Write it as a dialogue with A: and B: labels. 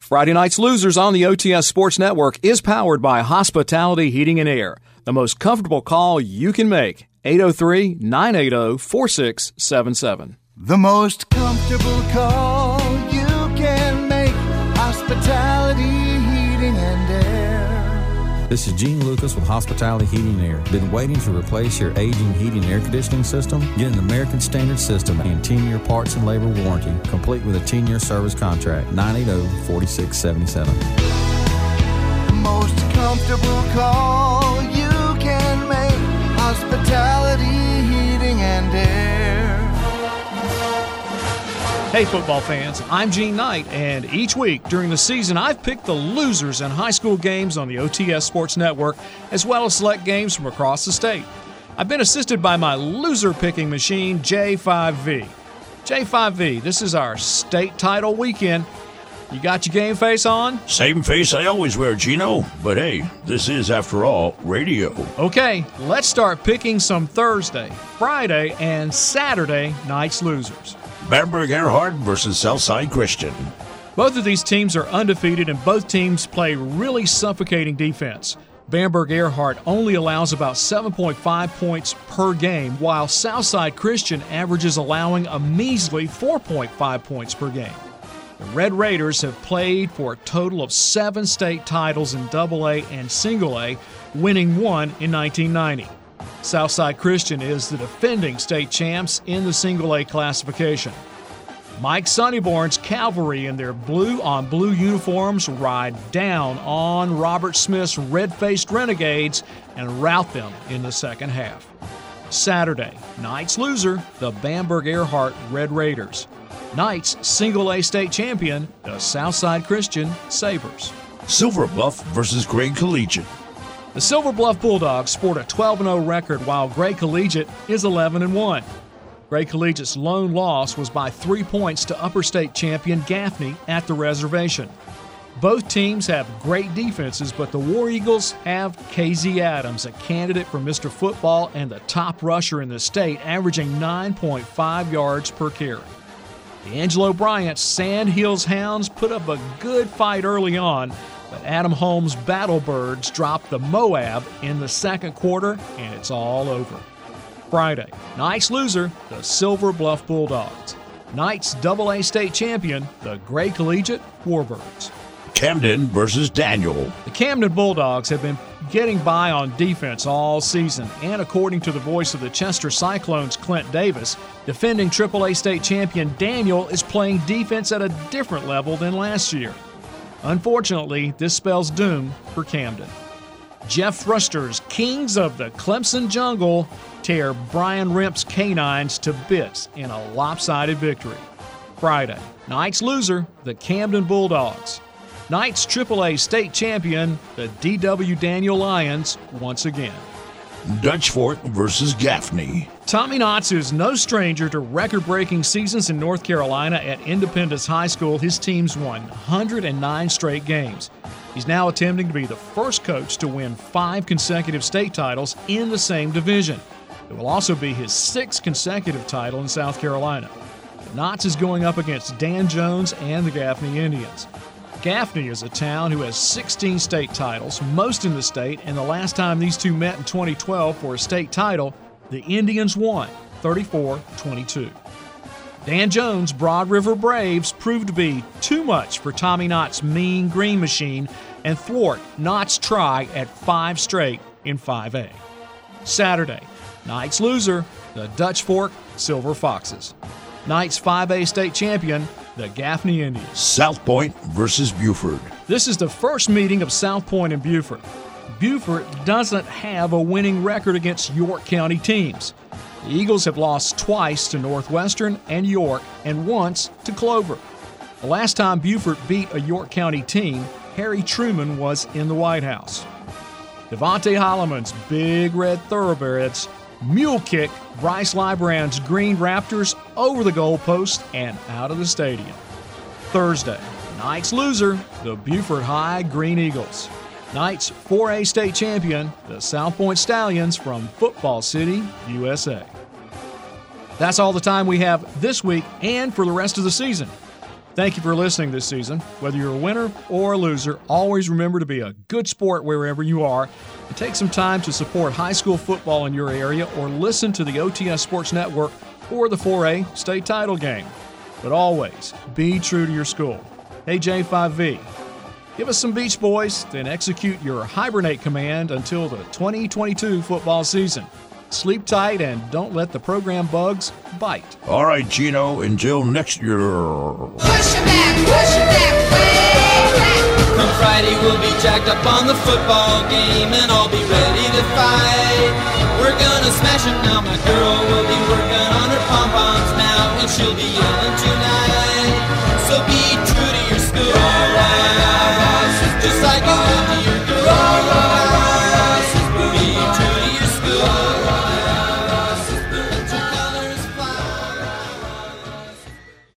A: Friday Night's Losers on the OTS Sports Network is powered by Hospitality Heating and Air, the most comfortable call you can make. 803-980-4677.
B: The most comfortable call you can make. Hospitality Heating and Air.
C: This is Gene Lucas with Hospitality Heating and Air. Been waiting to replace your aging heating and air conditioning system? Get an American Standard system and 10-year parts and labor warranty, complete with a 10-year service contract. 980-4677.
B: The most comfortable call you can make. Hospitality Heating and Air.
D: Hey football fans, I'm Gene Knight, and each week during the season I've picked the losers in high school games on the OTS Sports Network, as well as select games from across the state. I've been assisted by my loser picking machine, J5V. J5V, this is our state title weekend. You got your game face on?
E: Same face I always wear, Gino. But hey, this is, after all, radio.
D: Okay, let's start picking some Thursday, Friday, and Saturday night's losers.
E: Bamberg Earhart versus Southside Christian.
D: Both of these teams are undefeated, and both teams play really suffocating defense. Bamberg Earhart only allows about 7.5 points per game, while Southside Christian averages allowing a measly 4.5 points per game. The Red Raiders have played for a total of 7 state titles in AA and Single A, winning 1 in 1990. Southside Christian is the defending state champs in the Single A classification. Mike Sonnyborn's cavalry in their blue-on-blue uniforms ride down on Robert Smith's red-faced Renegades and rout them in the second half. Saturday, night's loser, the Bamberg Earhart Red Raiders. Night's Single A state champion, the Southside Christian Sabres.
E: Silver Bluff versus Gray Collegiate.
D: The Silver Bluff Bulldogs sport a 12-0 record, while Gray Collegiate is 11-1. Gray Collegiate's lone loss was by 3 points to upper state champion Gaffney at the reservation. Both teams have great defenses, but the War Eagles have KZ Adams, a candidate for Mr. Football and the top rusher in the state, averaging 9.5 yards per carry. The Angelo Bryant Sand Hills Hounds put up a good fight early on, but Adam Holmes' Battlebirds dropped the Moab in the second quarter, and it's all over. Friday, night's loser, the Silver Bluff Bulldogs. Night's AA state champion, the Gray Collegiate Warbirds.
E: Camden versus Daniel.
D: The Camden Bulldogs have been getting by on defense all season, and according to the voice of the Chester Cyclones, Clint Davis, defending AAA state champion Daniel is playing defense at a different level than last year. Unfortunately, this spells doom for Camden. Jeff Thruster's Kings of the Clemson Jungle tear Brian Remp's Canines to bits in a lopsided victory. Friday, night's loser, the Camden Bulldogs. Night's AAA state champion, the D.W. Daniel Lions, once again.
E: Dutch Fork versus Gaffney.
D: Tommy Knotts is no stranger to record-breaking seasons in North Carolina. At Independence High School, his teams won 109 straight games. He's now attempting to be the first coach to win 5 consecutive state titles in the same division. It will also be his 6th consecutive title in South Carolina. Knotts is going up against Dan Jones and the Gaffney Indians. Gaffney is a town who has 16 state titles, most in the state, and the last time these two met in 2012 for a state title, the Indians won 34-22. Dan Jones' Broad River Braves proved to be too much for Tommy Knott's Mean Green Machine and thwart Knott's try at 5 straight in 5A. Saturday, night's loser, the Dutch Fork Silver Foxes. Night's 5A state champion, the Gaffney Indians.
E: South Point versus Buford.
D: This is the first meeting of South Point and Buford. Buford doesn't have a winning record against York County teams. The Eagles have lost twice to Northwestern and York, and once to Clover. The last time Buford beat a York County team, Harry Truman was in the White House. Devontae Holloman's Big Red Thoroughbreds mule kick Bryce Librand's Green Raptors over the goalpost and out of the stadium. Thursday, night's loser, the Buford High Green Eagles. Night's 4A state champion, the South Point Stallions from Football City, USA. That's all the time we have this week and for the rest of the season. Thank you for listening this season. Whether you're a winner or a loser, always remember to be a good sport wherever you are and take some time to support high school football in your area or listen to the OTS Sports Network or the 4A state title game. But always be true to your school. Hey, J5V, give us some Beach Boys, then execute your hibernate command until the 2022 football season. Sleep tight and don't let the program bugs bite.
E: All right, Gino, until next year.
F: Push it back, way back.
G: Come Friday, we'll be jacked up on the football game, and I'll be ready to fight. We're gonna smash it now, my girl will be working on her pom-poms now, and she'll be yelling to